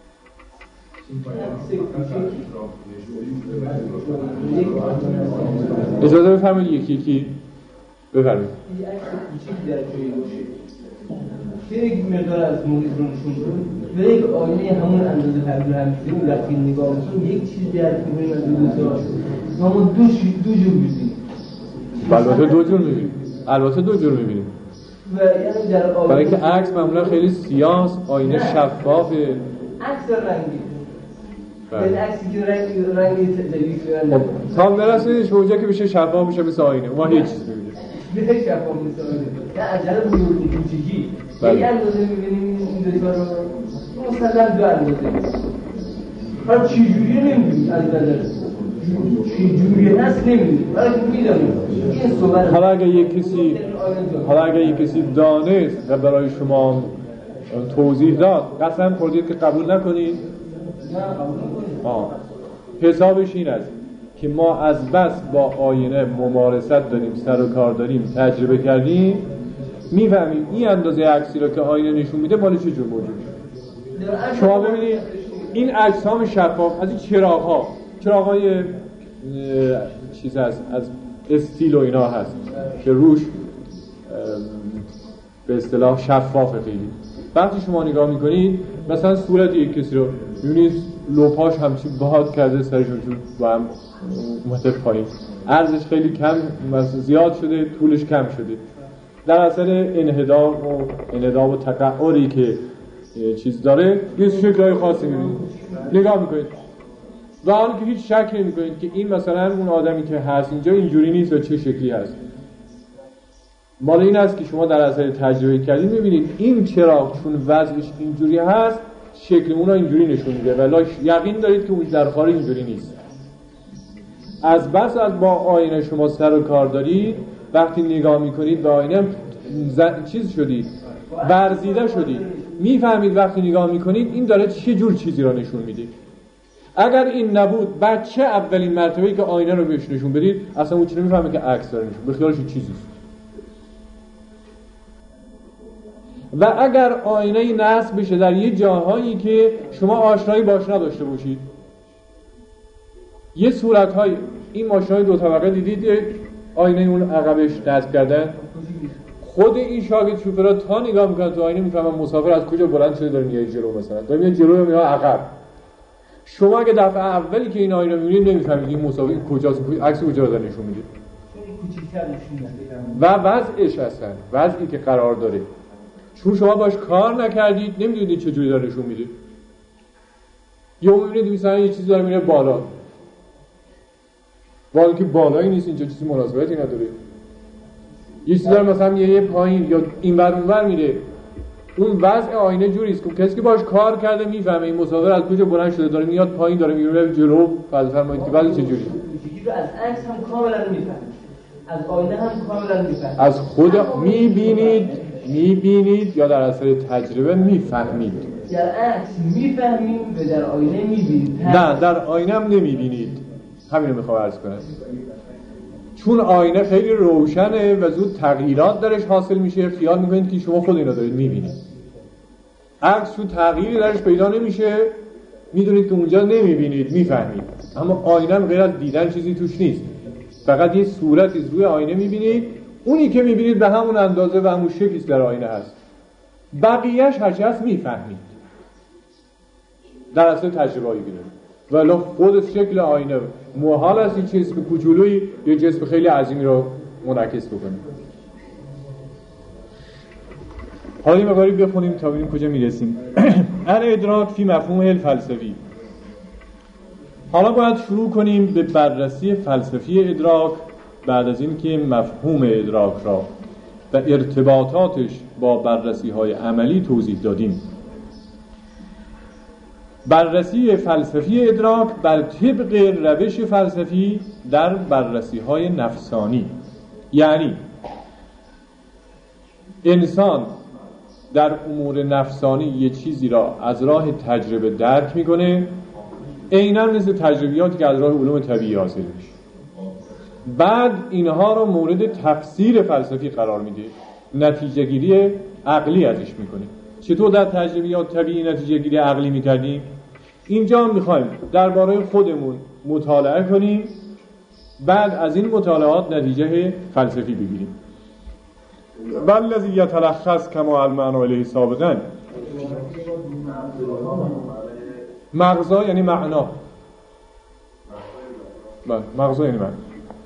اجازه بفرمایید یکی بفرمایید. یک مقدار از محیط رو نشون بده، به یک آینه همون اندازه تبدیل هم کنیم، وقتی نگاه کنیم یک چیز درک می‌کنیم از دو تا، اما دو جور می‌بینیم. البته دو جور می‌بینیم. و یعنی در آینه برای اینکه عکس معمولا خیلی سیاه، آینه شفافه. عکس رنگی. یعنی عکسی که رنگی تجلیف نداره. تا برسیدش به اونجا که بشه شفاف میشه مثل آینه، ما هیچ چیز می‌بینیم. به شفاف مثل آینه. نه عجله بزرگی کوچیکی. یک اندازه می‌بینیم این دو تا رو، مثلا دو اندازه. حالا چجوری نمی‌بینیم از نظر چجوری هست نمی‌بینیم، ولی می‌دونیم. این صحبت حالا اگه یک کسی دانست و برای شما توضیح داد، قسم خوردید که قبول نکنید؟ نه قبول نکنید. حسابش این است که ما از بس با آینه ممارست داریم، سر و کار داریم، تجربه کردیم، میفهمیم این اندازه عکسی رو که آینه نشون میده مال چه جور موجوده. شما ببینید این اجسام شفاف از این چراغ‌های چیز هست، از استیل و اینا هست که روش به اصطلاح شفافه خیلی. وقتی شما نگاه میکنید مثلا صورت یک کسی رو میبینید لپاش همچین باد کرده، سرشون با هم اومده پایین، عرضش خیلی کم زیاد شده، طولش کم شده، در اثر انحدار و تقعری که چیز داره یه شکل‌های خاصی می‌بینید. نگاه می‌کنید و حالا که هیچ شک نمی‌کنید که این مثلا اون آدمی که هست اینجا اینجوری نیست و چه شکلی هست. مال این است که شما در اثر تجربه کردید می‌بینید این چراغ چون وضعش اینجوری هست شکل اونها اینجوری نشون میده ولی یقین دارید که اون در خارج اینجوری نیست. از بس از با آینه شما سر و کار دارید، وقتی نگاه میکنید به آینه چیز شدید، ورزیده شدید، میفهمید وقتی نگاه میکنید این داره چه جور چیزی را نشون میده. اگر این نبود بچه اولین مرتبه‌ای که آینه رو بهش نشون بدید اصلا اون چیزی نمیفهمه که عکس داره نشون، به خیالش چیزیست. و اگر آینه نصب بشه در یه جاهایی که شما آشنایی باش نداشته باشید، یه صورت‌های این ماشین‌های دو طبقه دیدید آینه اون عقبش نصب کردن، خود این شاگرد شوفرا تا نگاه میکنه تو آینه میفهمن مسافر از کجا بلند شده داره میاد جلو، مثلا داره میاد جلو یا میاد عقب. شما اگه دفعه اولی که این آینه میبینید نمیفهمید این مسافر کجاست، عکس کجا رو نشون میده و وضعش هستن، وضعی که قرار داره، چون شما باش کار نکردید نمیدونید چه جوری داره نشون میده. یا میبینید مثلا یه چیزی داره میره بالا، ولی که بالایی نیست، اینجا چیزی مناسبتی نداره. یه چیزی داره مثلا یه پایین یا این ور اون ور میره. اون وضع آینه جوری است که کسی که باش کار کرده میفهمه این مسافر از کجا بلند شده داره میاد پایین، داره میره جلو. فرض که ولی چه جوری رو از عکس هم کاملا میفهمید، از آینه هم کاملا میفهمید، از خود میبینید یا در اثر تجربه میفهمید؟ در عکس میفهمیم و در آینه میبینید. نه، در آینه هم نمیبینید. همین رو میخوام عرض کنم. چون آینه خیلی روشنه و زود تغییرات درش حاصل میشه، خیال میکنید که شما خود اینا دارید میبینید. عکس چون تغییری درش پیدا نمیشه میدونید که اونجا نمیبینید، میفهمید. اما آینه هم غیر از دیدن چیزی توش نیست، فقط یه صورتی روی آینه میبینید، اونی که میبینید به همون اندازه و همون شکلی در آینه هست، بقیهش هرچی هست میفهمید در اصل تجربه‌ای گیره. ولی خود شکل آینه محال است این جسم کوچولویی یه جسم خیلی عظیمی رو منعکس بکنه. حالا یه مقداری بخونیم تا ببینیم کجا میرسیم. الادراک فی مفهوم الفلسفی. حالا باید شروع کنیم به بررسی فلسفی ادراک بعد از این که مفهوم ادراک را و ارتباطاتش با بررسی‌های عملی توضیح دادیم. بررسی فلسفی ادراک بر طبق روش فلسفی در بررسی‌های نفسانی، یعنی انسان در امور نفسانی یه چیزی را از راه تجربه درک می‌کنه، عیناً مثل تجربیاتی که از راه علوم طبیعی حاصل میشه. بعد اینها رو مورد تفسیر فلسفی قرار میده، نتیجه گیری عقلی ازش میکنه. چطور در تجربیات طبیعی نتیجه گیری عقلی میکردیم؟ اینجا هم میخوایم درباره خودمون مطالعه کنیم، بعد از این مطالعات نتیجه فلسفی بگیریم. والذی یتلخص کما المعنا الیه سابقا. مغزا یعنی معنا. مغزا یعنی معنا.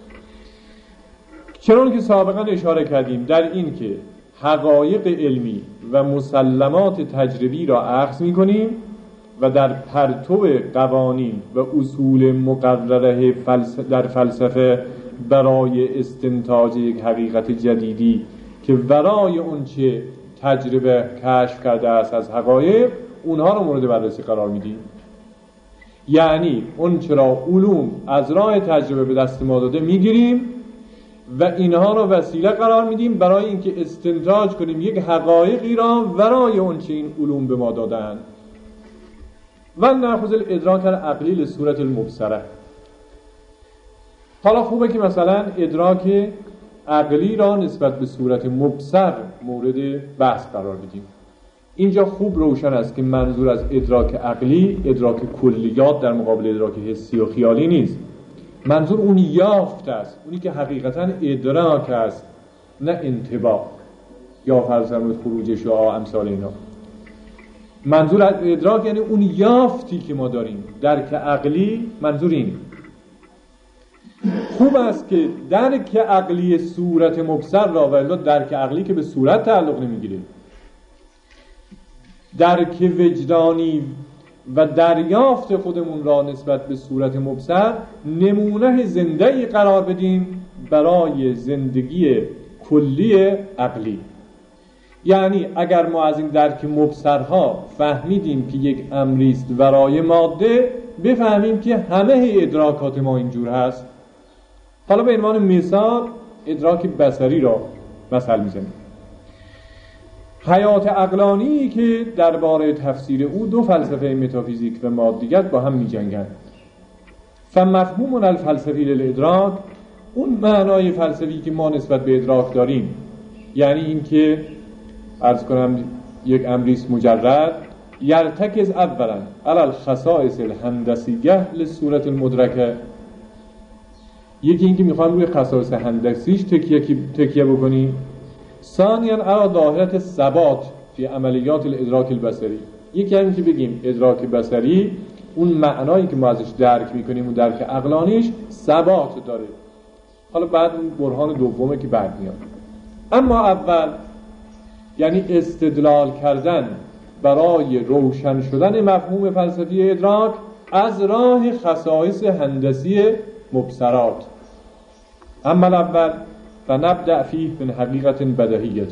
چرا که سابقا اشاره کردیم در این که حقایق علمی و مسلمات تجربی را اخذ می‌کنیم و در پرتو قوانین و اصول مقرره در فلسفه برای استنتاج یک حقیقت جدیدی که ورای اون چه تجربه کشف کرده است از حقایق، اونها رو مورد بررسی قرار میدیم. یعنی اون چرا علوم از راه تجربه به دست ما داده میگیریم و اینها رو وسیله قرار میدیم برای اینکه استنتاج کنیم یک حقایقی را ورای اون چه این علوم به ما دادن. و ناخذ الادراک العقلی لصورت المبصره. حالا خوبه که مثلا ادراک عقلی را نسبت به صورت مبصر مورد بحث قرار بدیم. اینجا خوب روشن است که منظور از ادراک عقلی ادراک کلیات در مقابل ادراک حسی و خیالی نیست. منظور اون یافت است، اونی که حقیقتا ادراک است، نه انطباق یا فرض فرمایید خروج شعاع امثال اینا. منظور از ادراک یعنی اون یافتی که ما داریم. درک عقلی منظور این. خوب است که درک عقلی صورت مبصر را، و الا درک عقلی که به صورت تعلق نمیگیره، درک وجدانی و دریافت خودمون را نسبت به صورت مبصر نمونه زنده‌ای قرار بدیم برای زندگی کلی عقلی. یعنی اگر ما از این درک مبصرها فهمیدیم که یک امریست ورای ماده، بفهمیم که همه ادراکات ما اینجور هست. حالا به عنوان مثال ادراک بصری را مثال میزنیم. حیات عقلانی که درباره تفسیر او دو فلسفه متافیزیک و مادیت با هم می‌جنگند. فمفهوم الفلسفی للادراک، اون معنای فلسفی که ما نسبت به ادراک داریم، یعنی این که عرض کنم یک امریست مجرد یرتکز اولا علی الخصائص الهندسیه للصورت المدرکه. یکی این که میخوام روی خصائص هندسیش تکیه بکنیم. ثانیاً علی ظاهرة ثبات فی عملیات الادراک البصری. یکی همین که بگیم ادراک بصری اون معنایی که ما ازش درک میکنیم اون درک عقلانیش ثبات داره. حالا بعد اون برهان دومه که بعد میاد. اما اول یعنی استدلال کردن برای روشن شدن مفهوم فلسفی ادراک از راه خصائص هندسی مبصرات. اما الاول فنبدأ فیه من حقیقت بدیهیه.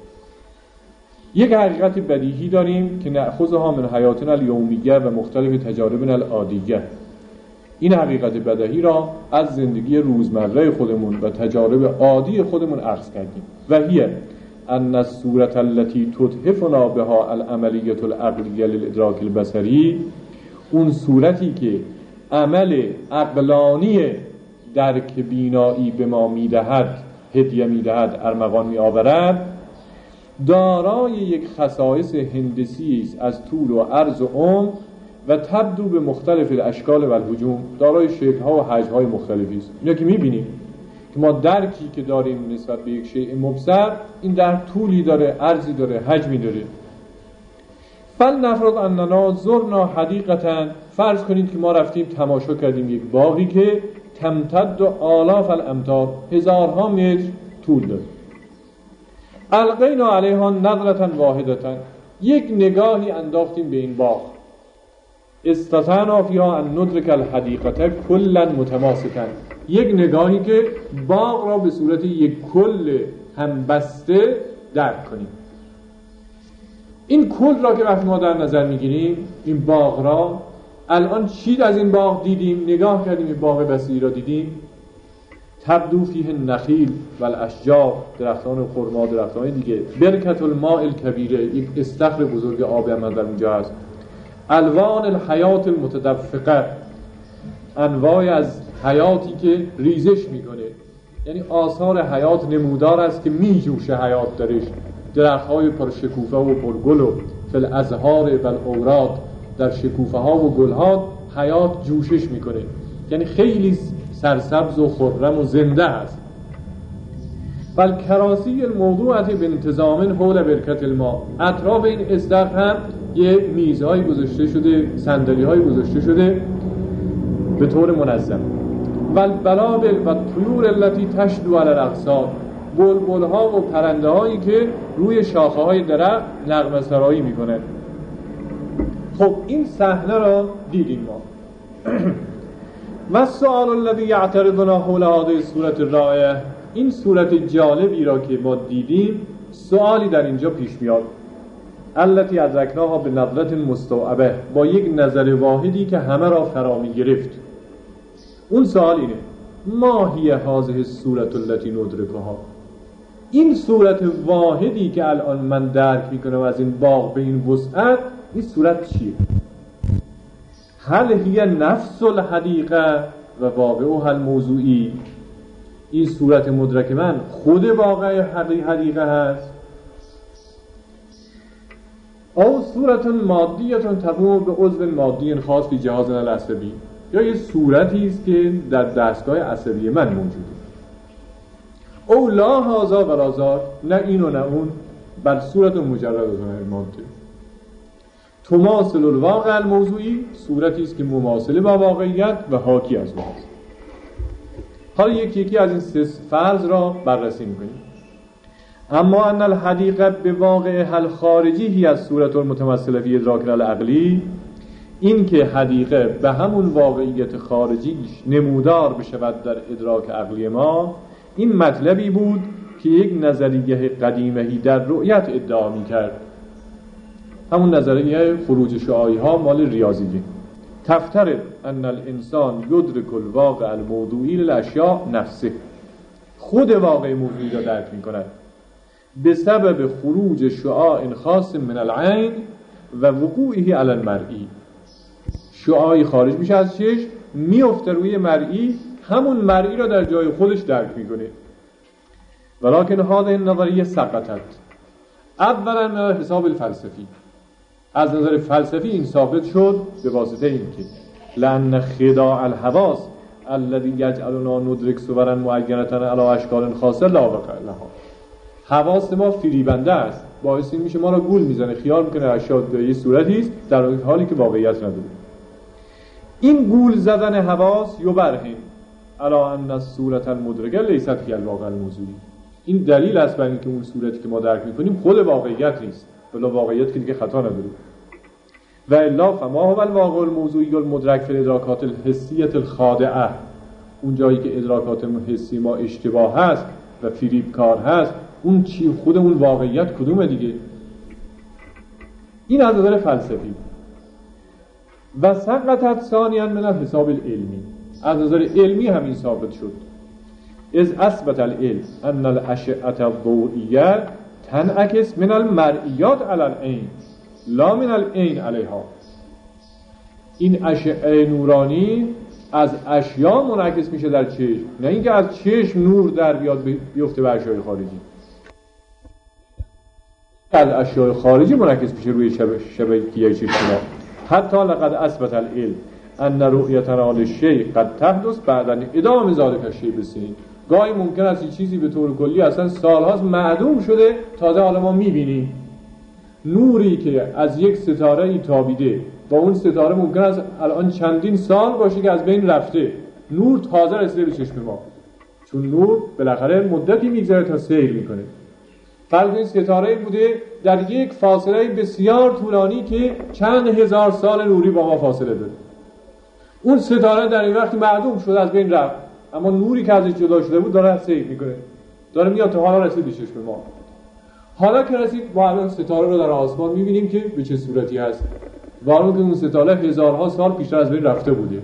یک حقیقت بدیهی داریم که نأخذها من حیاتنا الیومیه و مختلف تجاربنا العادیه. این حقیقت بدیهی را از زندگی روزمره خودمون و تجارب عادی خودمون اخذ کردیم. و هی ان الصورة التي تتحفنا بها العملیة العقلیه للادراک البصری، اون صورتی که عمل عقلانی درک بینایی به ما میدهد، هدیه میدهد، ارمغان میآورد، دارای یک خصائص هندسی است از طول و عرض و عمق و تبدو به مختلف الاشکال و الحجوم، دارای شکل‌ها و حجم‌های مختلفی است. اینا که می‌بینیم که ما درکی که داریم نسبت به یک شیء مبصر، این در طولی داره، عرضی داره، حجمی داره. فلنفرض اننا زرنا حدیقة، فرض کنید که ما رفتیم تماشا کردیم یک باغی که تمتد آلاف الامتار، هزارها متر طول داره. القینا علیها نظرة واحدة، یک نگاهی انداختیم به این باغ. استطعنا فیها ان ندرک الحدیقة کلا متماسکا، یک نگاهی که باغ را به صورت یک کل همبسته درک کنیم. این کل را که وقتی ما در نظر میگیریم، این باغ را، الان چی از این باغ دیدیم؟ نگاه کردیم این باغ بصری را دیدیم. تبدو فیه النخیل و الاشجار، درختان خرما، درختان دیگه. برکت الماء الکبیره، یک استخر بزرگ آب هم در اونجا هست. الوان الحیات المتدفقه، انواع از حیاتی که ریزش میکنه، یعنی آثار حیات نمودار است که میجوشه حیات درش. درخت‌های پر شکوفه و پر گل و فل ازهار و الاوراد، در شکوفه ها و گل ها حیات جوشش میکنه، یعنی خیلی سرسبز و خرم و زنده است. بل کراسی الموضوعات به انتظام حول برکت الماء، اطراف این استخر هم یه میزهای گذاشته شده، صندلی‌های گذاشته شده به طور منظم. والبلابل و طیور التي تشدو علی الاغصان، بلبل‌ها و پرنده‌هایی که روی شاخه‌های درخت نغمه‌سرایی می‌کنند. خب این صحنه را دیدیم ما. و سؤال الذی یعترضنا حول هذه الصورة الرائعة، این صورت جالبی را که ما دیدیم، سوالی در اینجا پیش میاد. التي ادرکناها به نظرة مستوعبه، با یک نظر واحدی که همه را فرا می‌گرفت. اون سوال اینه: ما هی هذه الصورة التي ندرکها، این صورت واحدی که الان من درک میکنم از این باغ به این وسعت، این صورت چیه؟ هل هی نفس الحدیقه و واقعها الموضوعی، این صورت مدرک من خود واقع حدیقه هست؟ او صورت مادیه تقوم به عضو مادی خاص فی جهازنا العصبی، یا یه صورتی است که در دستگاه عصبی من موجوده. او لا هذا ولا ذاک، نه این و نه اون، بل صورت مجرد از ماده. تماثل الواقع الموضوعی، صورتی است که مماثل با واقعیت و حاکی از اون است. حالا یکی از این سه فرض را بررسی می‌کنیم. اما ان الحدیقه به واقع حل خارجی هی از صورت المتمثله فی ادراک العقلی، این که حدیقه به همون واقعیت خارجیش نمودار بشود در ادراک عقلی ما، این مطلبی بود که یک نظریه قدیمه‌ای در رؤیت ادعا می‌کرد. همون نظریه خروج شعاعی ها مال ریاضیه. تفترض ان الانسان یدرک الواقع الموضوعی للاشیاء نفسه، خود واقع موضوعی را درک می‌کند به سبب خروج شعاع خاص من العین و وقوعه علی المرئی. شعاعی خارج میشه از چشم، میفته روی مرئی، همون مرئی را در جای خودش درک میکنه. ولکن هذه النظریه سقطت اولا من الحساب الفلسفی. از نظر فلسفی این ثابت شد به واسطه اینکه لأن خداع الحواس الذي يجعلنا ندرك صورا معینة علی اشکال خاصه لا واقع لها. حواس ما فریبنده است، باعث این میشه ما را گول میزنه، خیال میکنه اشیاء به یه صورتی است در حالی که واقعیت نداره. این گول زدن حواس یبرهن علی ان الصورة المدرکه لیست هی الواقع الموضوعی. این دلیل است بر اینکه اون صورتی که ما درک میکنیم خود واقعیت نیست، بلا واقعیت که دیگه خطا نداره. و الا فما هو الواقع الموضوعی المدرک فی الادراکات الحسیه الخادعه. اون جایی که ادراکات حسی ما اشتباه هست و فریبکار هست، اون چی خود اون واقعیت کدومه دیگه؟ این از نظر فلسفی. و سقطت ثانیاً من الحساب العلمی. از نظر علمی همین ثابت شد. از اثبت العلم ان الاشعه الضوئیه تنعکس من المرئیات علی العین لا من العین علیها. این اشعه نورانی از اشیا منعکس میشه در چشم، نه اینکه از چشم نور در بیاد بیفته به اشیاء خارجی. از اشیاء خارجی منعکس میشه روی شبکیه چشم ما. حتی لقد اثبت العلم ان رؤیتنا للشیء قد تحدث بعد ادامه ذلك الشیء بسنین. گاهی ممکن است این چیزی به طور کلی اصلا سالهاست معدوم شده، تازه حالا ما میبینیم. نوری که از یک ستاره ای تابیده و اون ستاره ممکن است الان چندین سال باشه که از بین رفته، نور تازه رسیده به چشم ما، چون نور بالاخره مدتی میگذره تا سیر میکنه. فرض این ستاره بوده در یک فاصله بسیار طولانی که چند هزار سال نوری با ما فاصله داره. اون ستاره در این وقت معدوم شده، از بین رفت، اما نوری که ازش جدا شده بود داره سیر میکنه، داره میاد تا حالا رسید به چشم ما. حالا که رسید با الان ستاره رو در آسمان میبینیم که به چه صورتی هست، وارو که اون ستاره هزارها سال پیشتر از بین رفته بوده.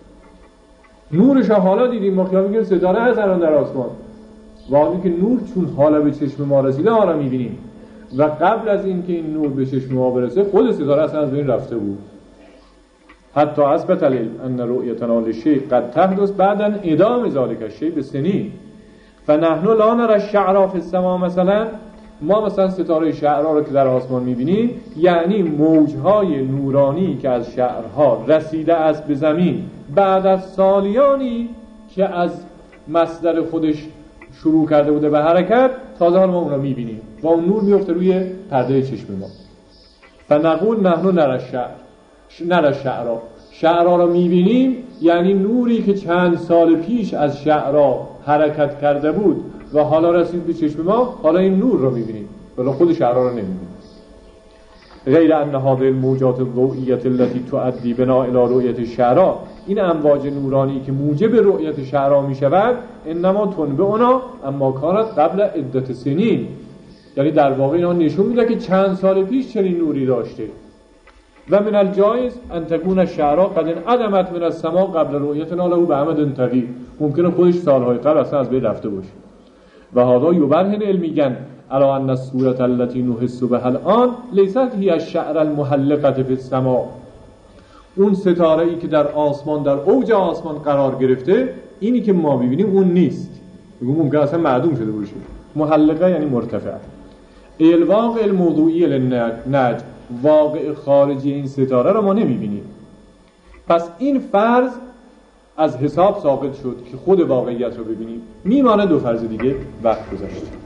نورش حالا دیدیم، ما خیال میکنیم ستاره هست الان در آسمان، واقعی که نور چون حالا به چشم ما رسیده حالا میبینیم و قبل از این که این نور به چشم ما برسه خود ستاره اصلا از بین رفته بود. حتی اثبت العلم ان رؤیتنا للشیء قد تحدث بعدا ادامه ذلك الشیء بسنین. فنحن لا نرى الشعرا فی السماء. مثلا ما مثلا ستاره شعرها رو که در آسمان میبینیم، یعنی موجهای نورانی که از شعرها رسیده است به زمین بعد از سالیانی که از مصدر خودش شروع کرده بوده به حرکت، تازه حالا ما اون رو میبینیم و اون نور میفته روی پرده چشم ما. فنقول نحن نرى الشعرا. شعرها رو میبینیم یعنی نوری که چند سال پیش از شعرها حرکت کرده بود و حالا رسید به چشم ما، حالا این نور رو میبینیم ولی خود شعرها رو نمیبینیم. غیر ان هذه الموجات الضوئیه التي تؤدي بنا الى رؤیت الشعرا. این امواج نورانی که موجب رؤیت شعرها میشود، انما تنبئنا اما کانت قبل عدت سنین. یعنی در واقع اینا نشون میده که چند سال پیش چنین نوری داشته. و من الجایز ان تكون الشعرا قد انعدمت من السماء قبل رؤیتنا له بعمد طویل. ممکنه خودش سالهای قبل اصلا از بین رفته باشه. و هذا یبرهن علمیاً على ان الصورة التي نحس بها الان لیست هی الشعر المحلقة فی السماء. اون ستاره ای که در آسمان، در اوج آسمان قرار گرفته، اینی که ما ببینیم اون نیست. ممکن اصلا معدوم شده باشه. محلقه یعنی مرتفع. الواقع الموضوعی للنجم، واقع خارجی این ستاره رو ما نمیبینیم. پس این فرض از حساب ثابت شد که خود واقعیت رو ببینیم. میمانه دو فرض دیگه، وقت گذشته.